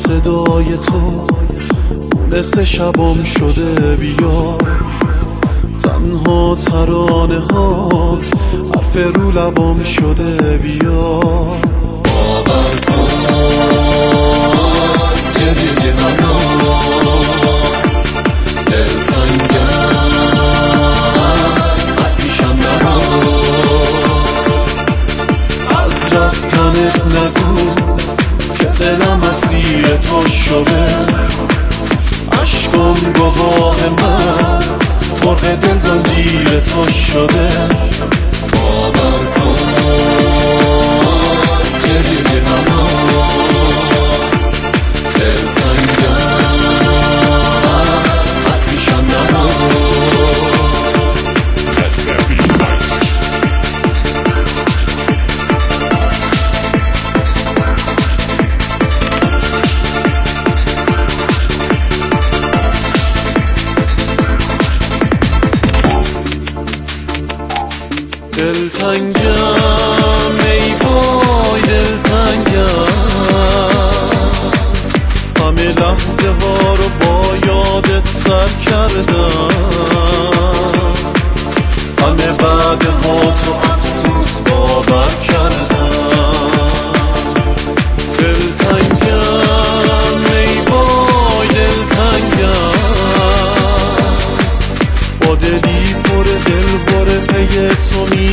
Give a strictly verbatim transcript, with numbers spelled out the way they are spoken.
صدای تو مثل شبم شده. بیا تنها ترانه هات حرف رو لبم شده. بیا باور کن گریه منو دلتنگم از پیشم نرو. از رفتنت نگو که دلم اسیر تو شده. عشقم گواه من مرغ دل زنجیر تو شده. باور کن گریه منو دلتنگم از پیشم نرو. دلتنگم ای وای دلتنگم، همه لحظه ها رو با یادت سر کردم. همه وعده ها تو افسوس باور کردم. دلتنگم ای وای دلتنگم، با دلی پر دل پر پی تو می